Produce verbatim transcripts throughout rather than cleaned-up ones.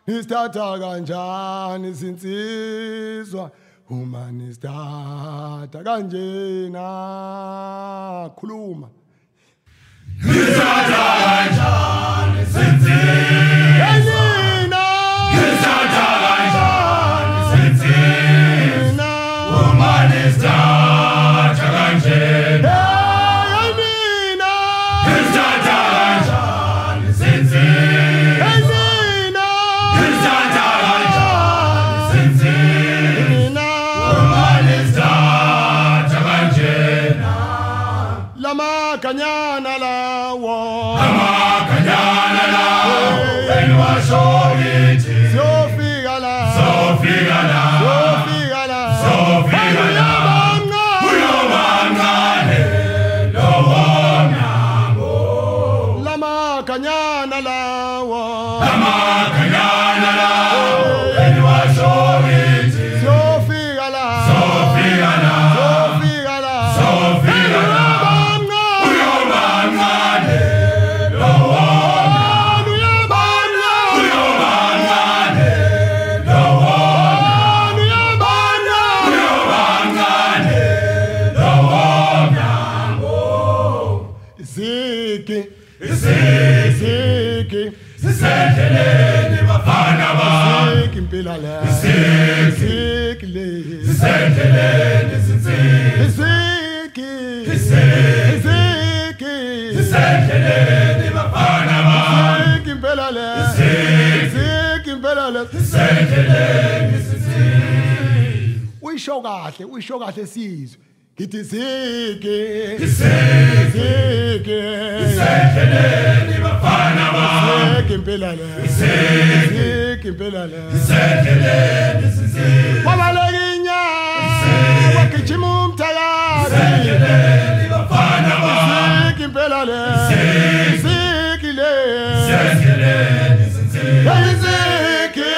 Nisithatha kanjani sinsizwa uma nisithatha kanjena khuluma Nisithatha kanjani sinsizwa Nisithatha kanjani sinsizwa uma nisithatha kanjena Nisithatha kanjani sinsizwa Kanyana lawo Amakanyana lawo Enwashogiti Sofika la Sofika la Sofika la Sofika la Uyobangane Lowo mnyango Lama kanyana lawo Amakanyana lawo Enwashogiti Sofika la Sofika la Sofika la Sofika la Sisendeleni bafana bami Siki impila la Siki Siki le Sisendeleni sinsizwa Siki Siki Siki Sisendeleni bafana bami Siki impila la Siki Siki impila la Sisendeleni sinsizwa Uyisho kahle uyisho kahle sizwe Githi siki Siki Siki Sisendeleni bafana bami Siki impila la Siki Siki impila la Sisendeleni sinsizwa Wabalekinya Wakijima umthakazi Sisendeleni bafana bami Siki impila la Siki Siki le Sisendeleni sinsizwa Siki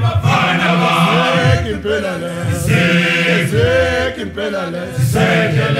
Seke